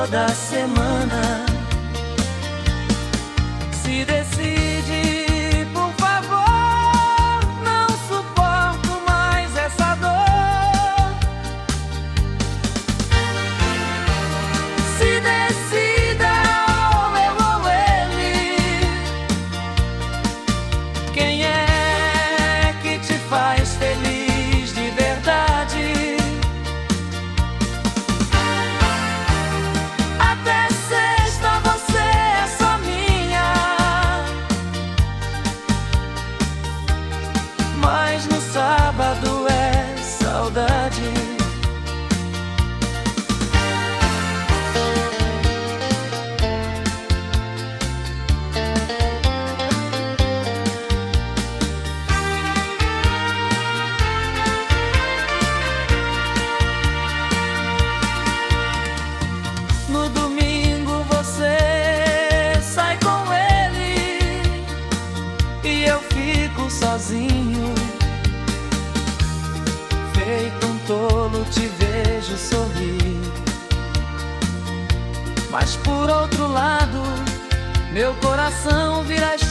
toda semana. Se decide, por favor, não suporto mais essa dor. Se decida, ou eu ou ele. Quem é que te faz feliz de verdade? Até sexta você é só minha, mas no sábado é saudade. No domingo você sai com ele e eu fico sozinho. Feito um tolo te vejo sorrir, mas por outro lado meu coração vira